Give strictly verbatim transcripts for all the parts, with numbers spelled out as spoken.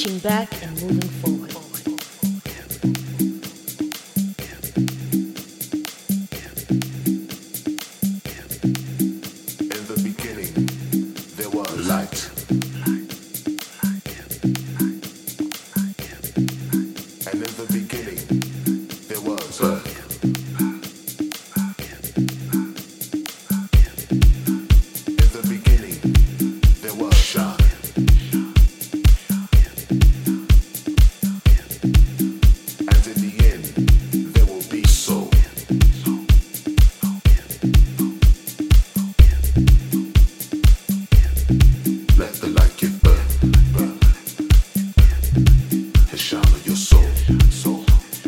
pushing back and moving forward. In the beginning, there was light. And in the beginning, there was birth. In the beginning, there was shine. And in the end, there will be soul. Let the light give birth, birth. And shine on your soul, soul.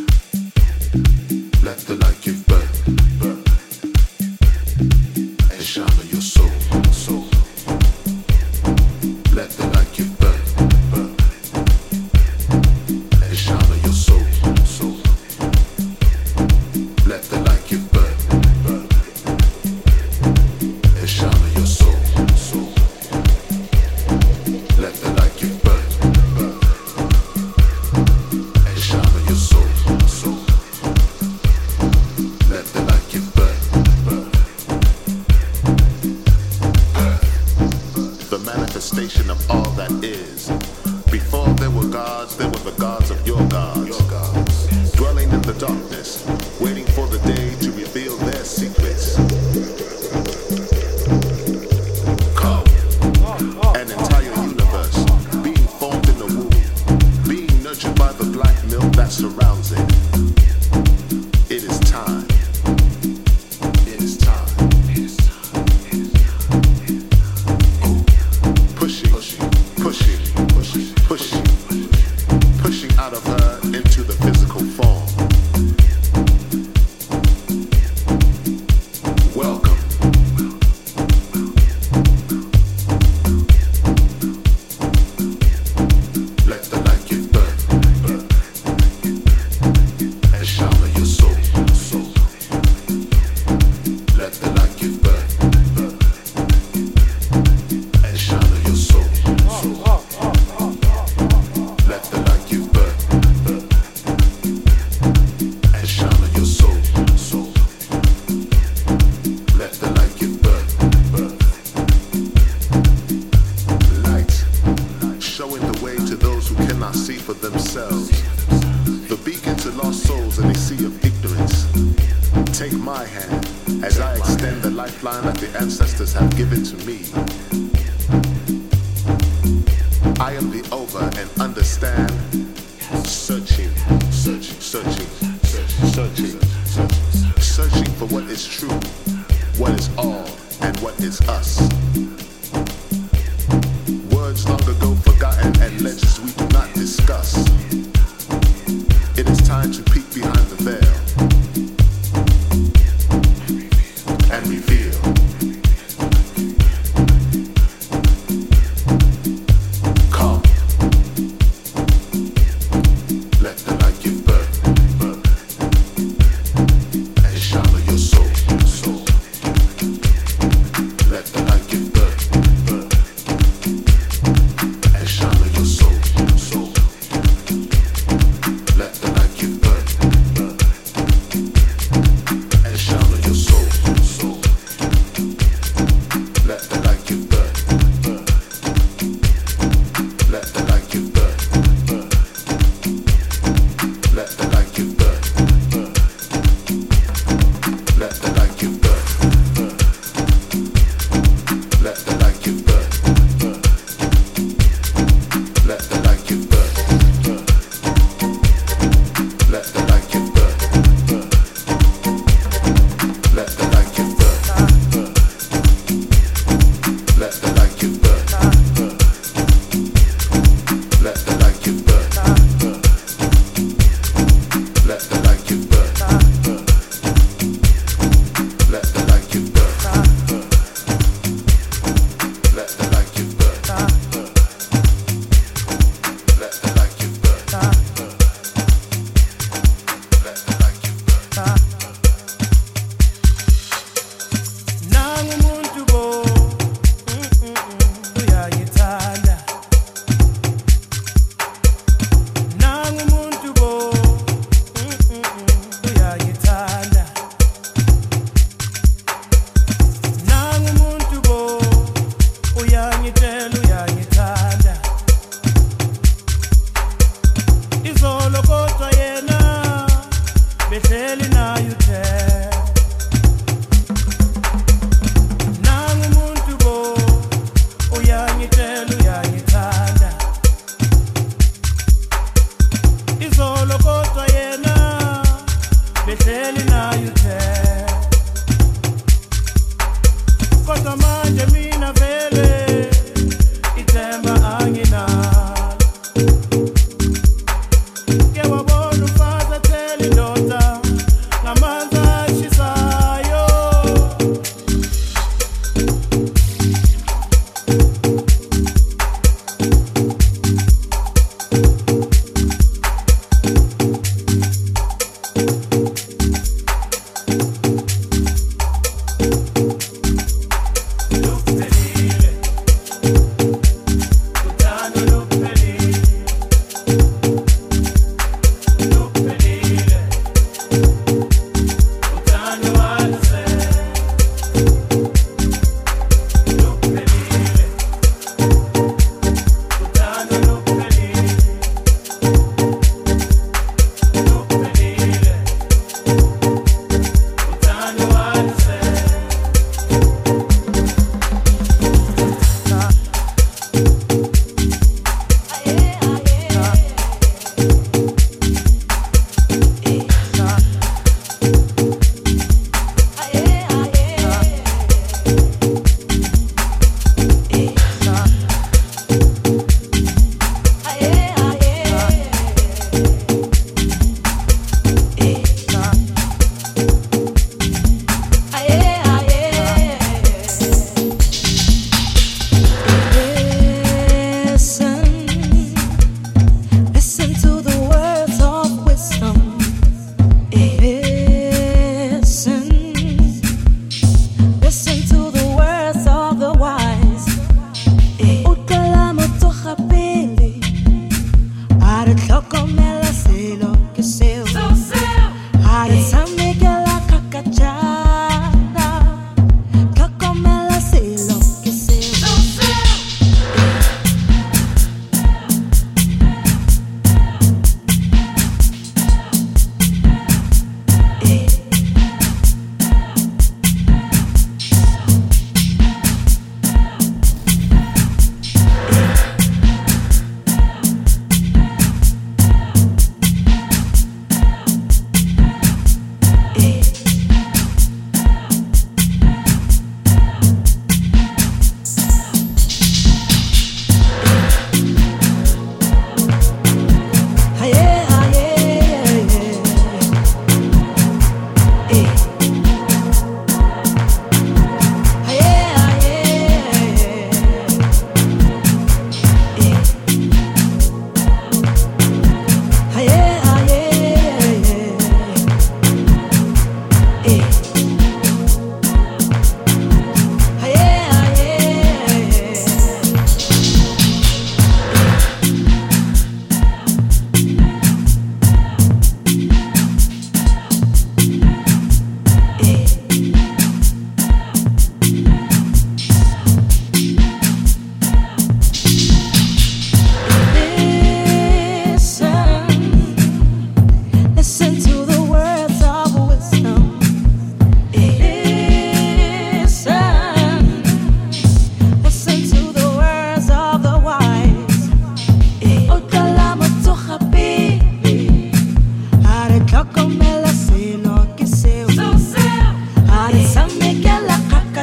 Let the light give birth, birth. And shine on your soul, soul. Let the light give birth, birth. And shine on your soul, soul. Let the light give birth, birth. And shine on your soul, soul. Let the light give birth, birth. And shine on your soul, soul. Let the light give birth, birth. Birth. The manifestation of all that is. Before there were gods, there were the gods of your gods. Your gods. Dwelling in the darkness, waiting for the day to reveal their secrets. Come. An entire universe being formed in the womb, being nurtured by the black milk that surrounds it. It is time. It is time. Ooh. Pushing, pushing, pushing, pushing, pushing, pushing out of her into the physical form. Welcome. Let the light give birth, birth. And shine on your soul, soul. Let the light give birth, birth. And shine on your soul, soul. Let the light give birth, birth. And shine on your soul, soul. Let the light give birth, birth. Light, showing the way to those who cannot see for themselves. The beacon to lost souls in a sea of ignorance. Take my hand as I extend the lifeline that the ancestors have given to me. I am the over and understand. Searching, searching, searching, searching, searching, searching, searching for what is true, what is all, and what is us. Words long ago forgotten and legends we do not discuss. It is time to peek behind the veil and reveal. Come. Let the light give birth, birth. And shine on your soul, soul. Let the light give birth,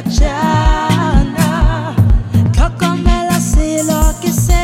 Jana, Cocomela, sei lo que seu.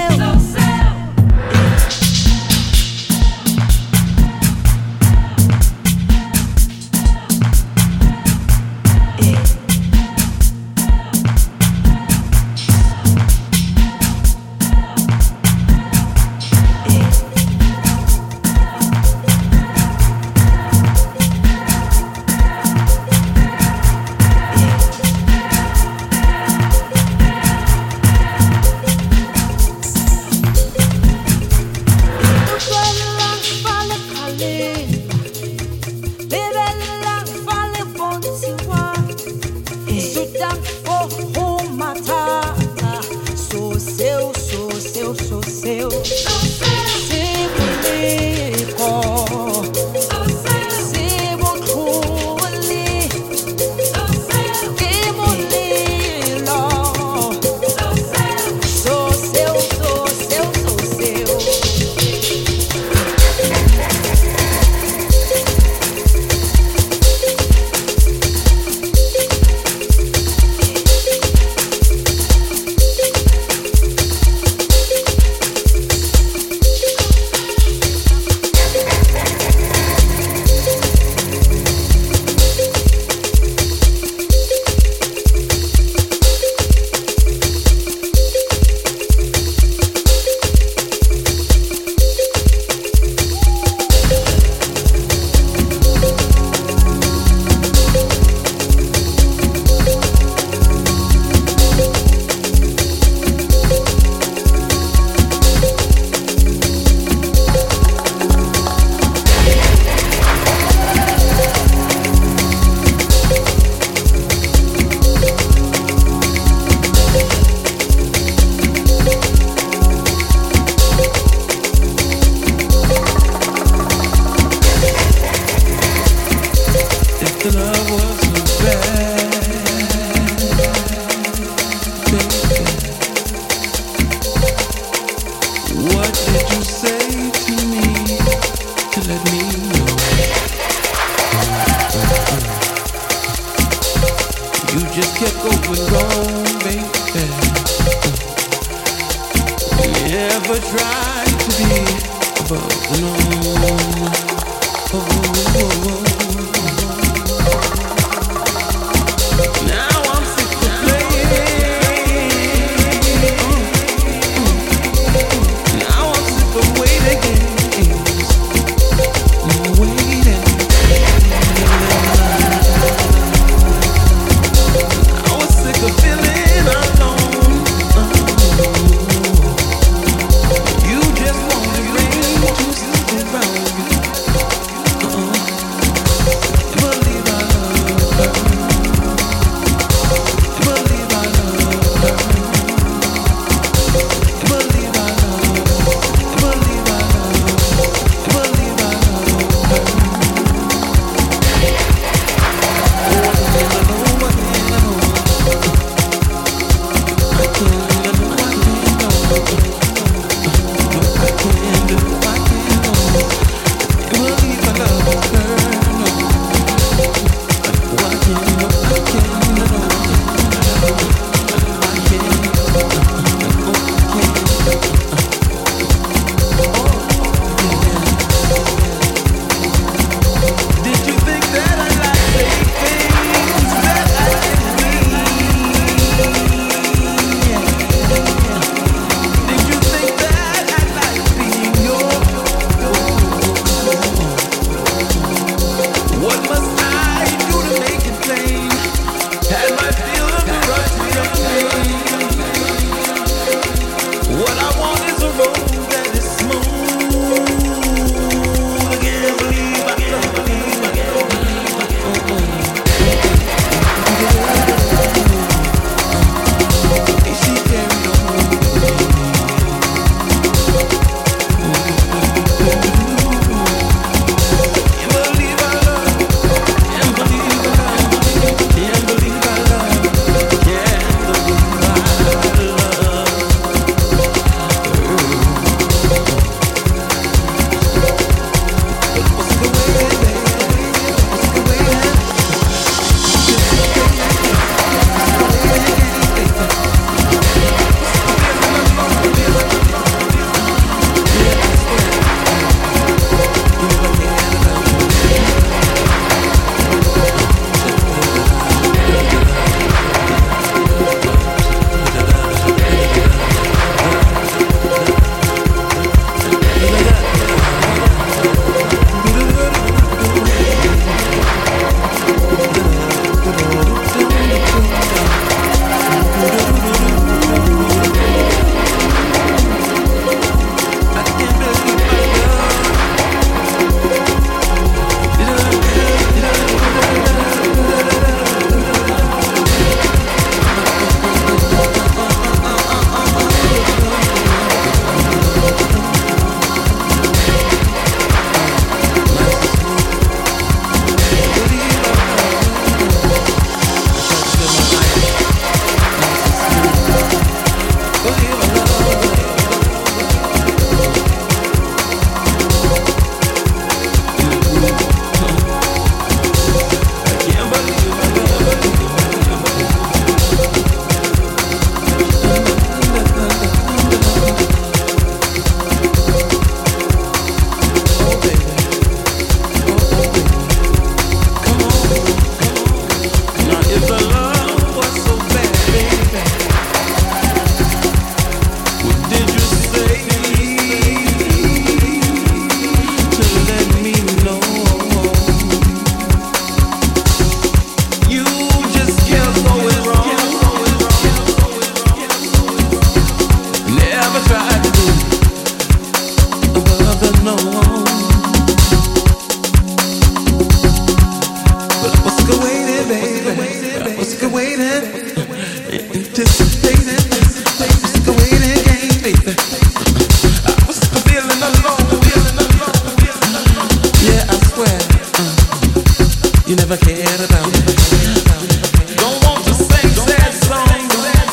waiting, anticipating, just the waiting game, baby. I was feeling alone, feeling alone, feeling alone. Yeah, I swear, uh, you never cared about me. Don't want to sing sad songs, sad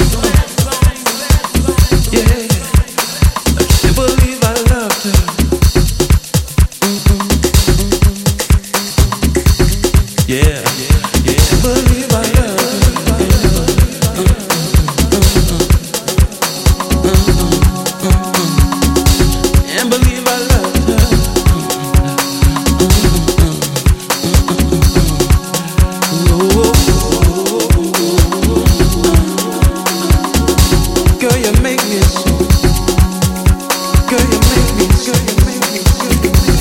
songs. Yeah, I can't believe I loved her. Yeah, yeah, yeah. Believe I love and believe I love her. Girl, you make me so. Girl, you make me so. Girl, you make me so.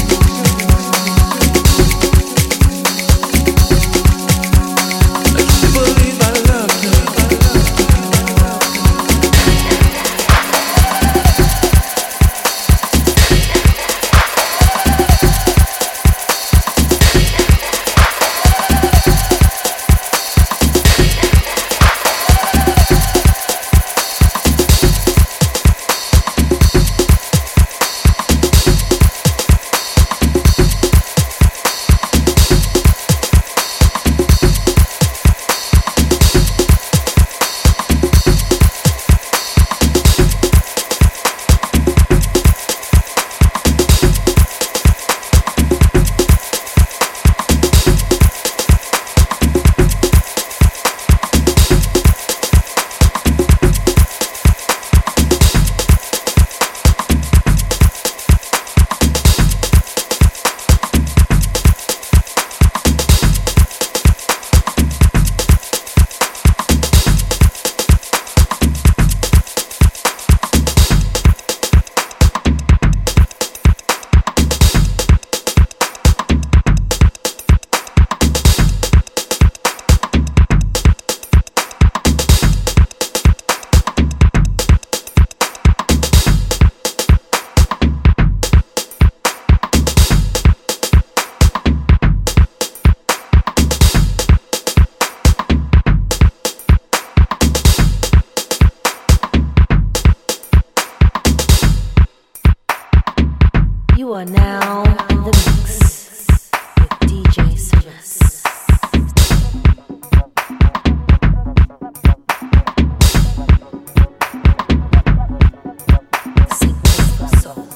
You are now in the mix with D J Simas. Signals for soul.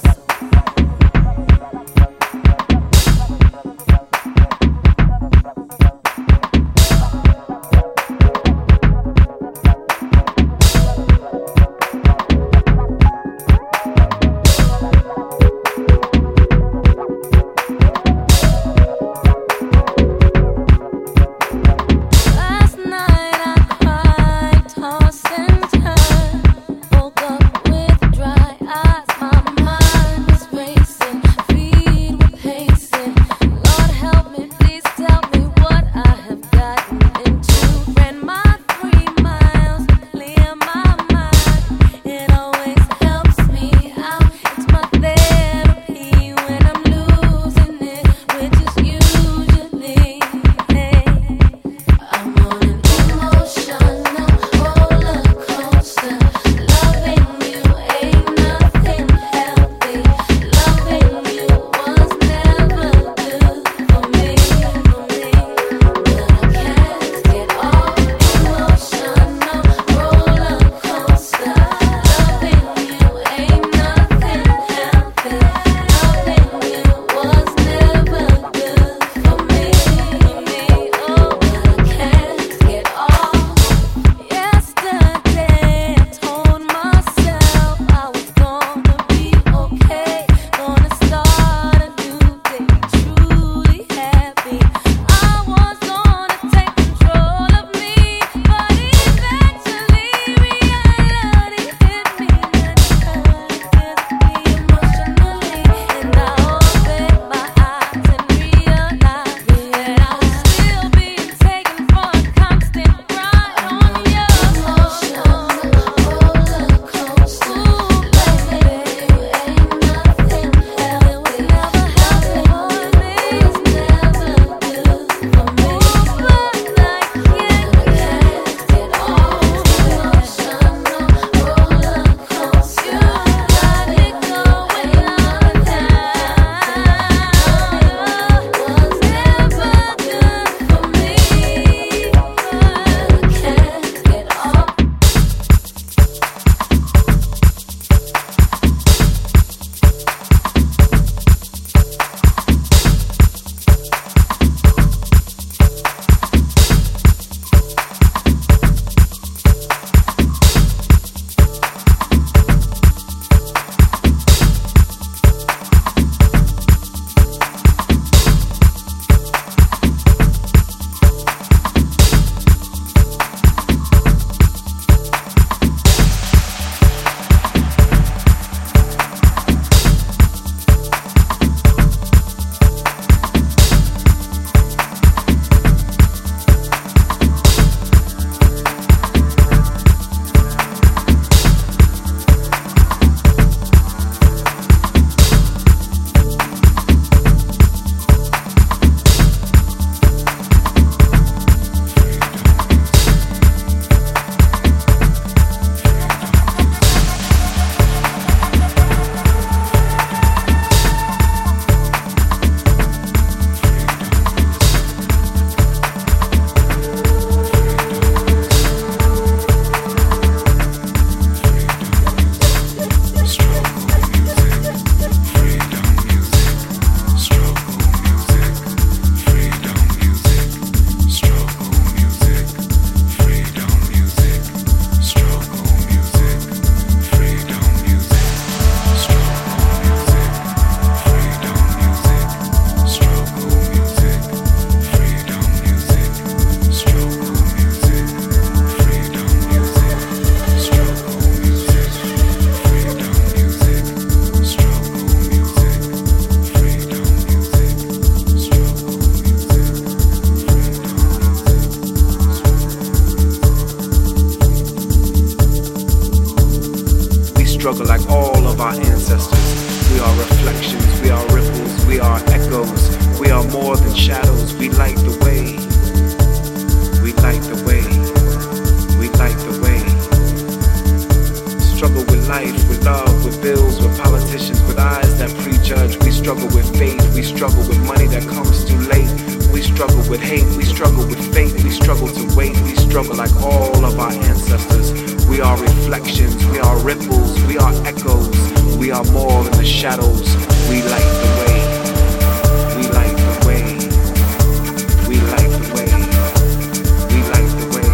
ancestors. We are reflections, we are ripples, we are echoes. We are more than shadows. We light the way. We light the way. We light the way. Struggle with life, with love, with bills, with politicians, with eyes that prejudge. We struggle with faith. We struggle with money that comes too late. We struggle with hate. We struggle with fate. We struggle to wait. We struggle like all of our ancestors. We are reflections. We are ripples. We are echoes. We are more than the shadows. We light the way. We light the way. We light the way. We light the way.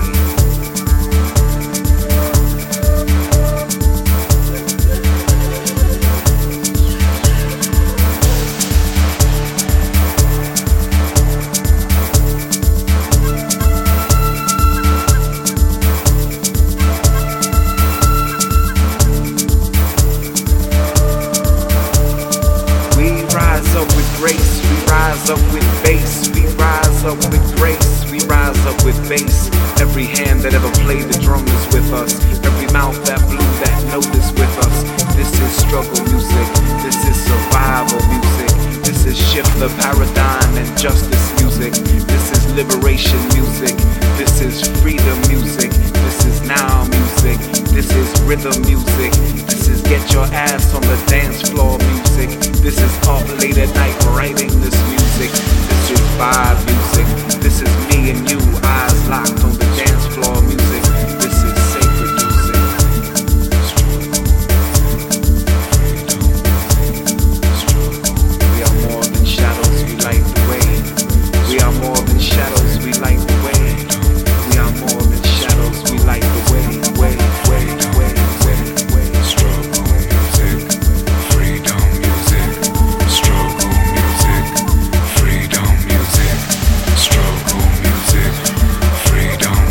Grace, we rise up with bass, we rise up with grace, we rise up with bass. Every hand that ever played the drum is with us. Every mouth that blew that note is with us. This is struggle music, this is survival music. This is shift the paradigm and justice music. This is liberation music, this is freedom music. This is now music, this is rhythm music. This is get your ass on the dance floor music. This is up late at night writing this music. This is vibe music. This is me and you, eyes locked on the dance floor music. This is sacred music. We are more than shadows, we light the way. We are more than shadows, we light the way. We are more than shadows, we light the way. Way, way, way, way, way. Struggle music, freedom music. Struggle music, freedom music. Struggle music, freedom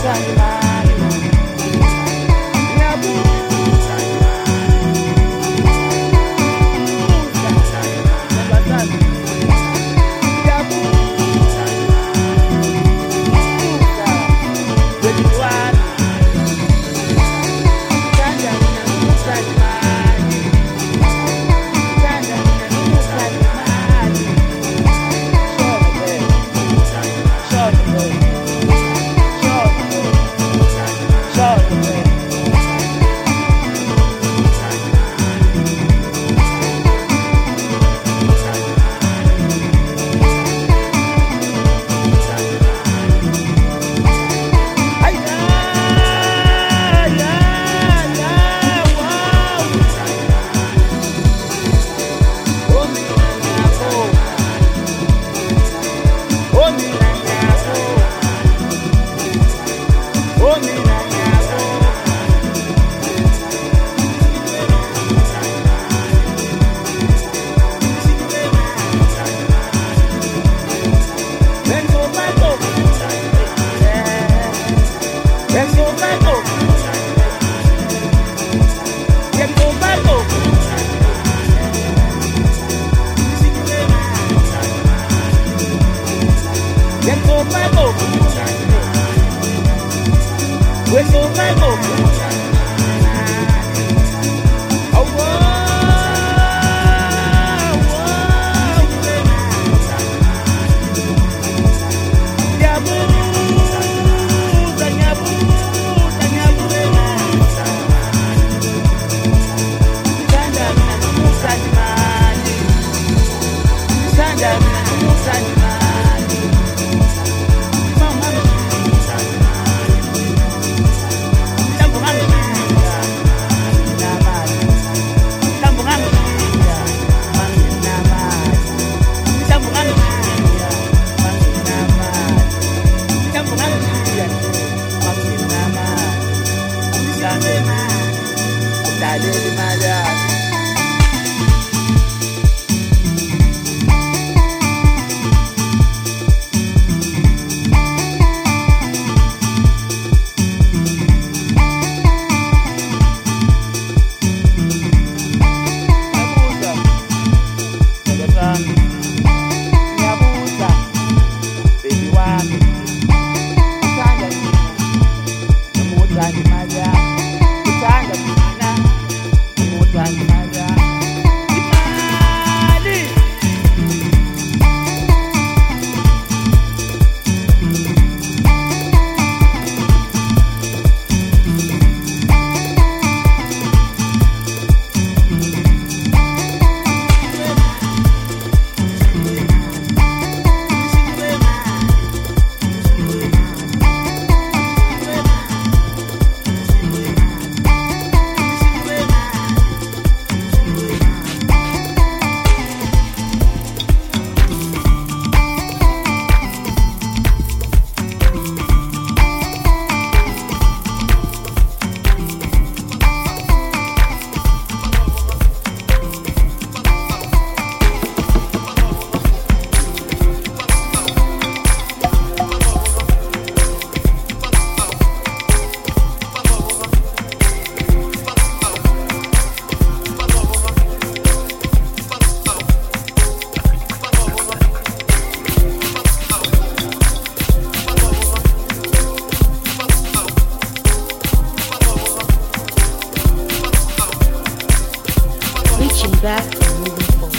back and moving forward.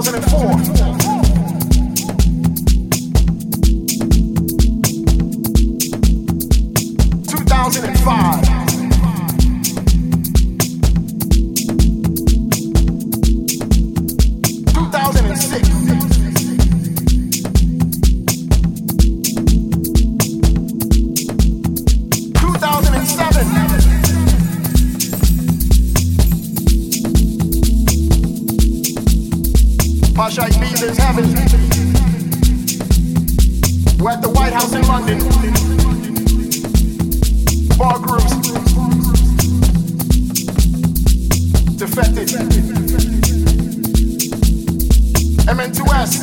thousand four. two thousand five. two thousand six. two thousand seven. Pasha Ibiza's heaven. We're at the White House in London. Bar groups. Defected. M N two S.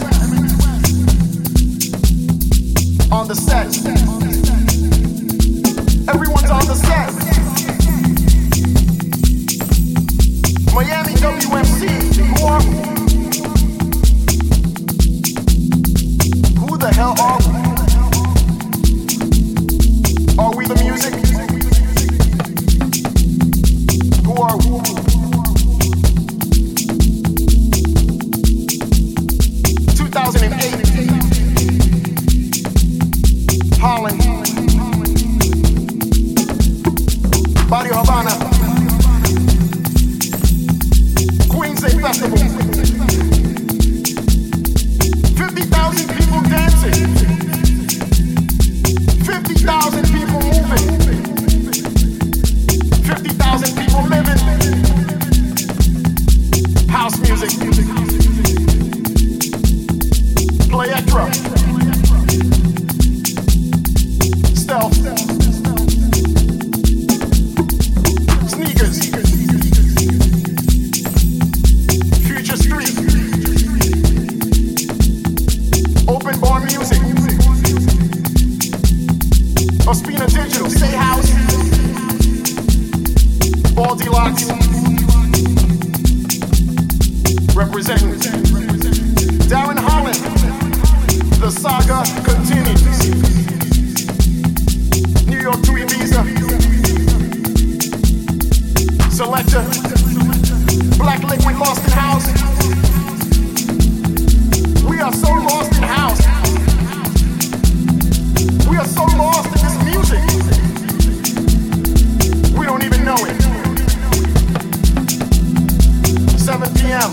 On the set. Everyone's on the set. Miami W M C. Who are we? Who the hell are we? Are we the music? Who are we? two thousand eight. Holland. Barrio Havana. Queens Day Festival. fifty thousand people dancing. fifty thousand people moving. fifty thousand people living. House music. Play extra. Stealth. Sneakers. Future Street. Open bar music. Ospina Digital. Stay House. Baldy Locks. Representing Darren Holland. The saga continues. New York to Ibiza. Selector. Black Liquid Lost in House. We are so lost in house. We are so lost in this music. We don't even know it. seven p.m.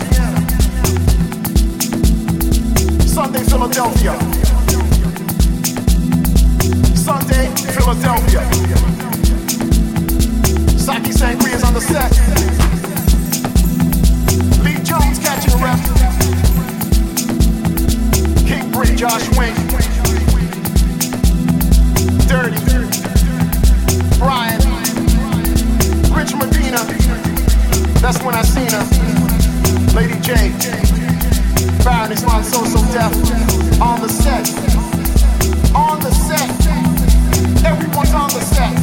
Sunday, Philadelphia. Sunday, Philadelphia. Saki Sangria's on the set. Lee Jones catching a rep. King Brick, Josh Wink. Dirty. Brian. Rich Medina. That's when I seen her. Lady J. Baron Islam So So Def. On the set. On the set. Everyone's on the set.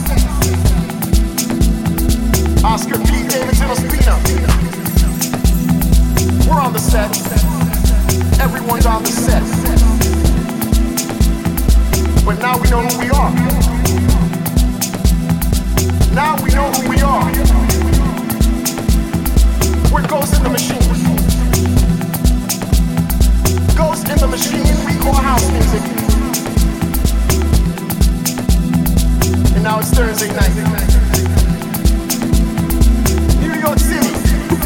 Oscar P. Davidson Ospina. We're on the set. Everyone's on the set. But now we know who we are. Now we know who we are. We're Ghost in the Machine. Ghost in the Machine, we call house music. And now it's Thursday night. New York City.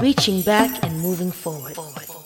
reaching back and moving forward. forward.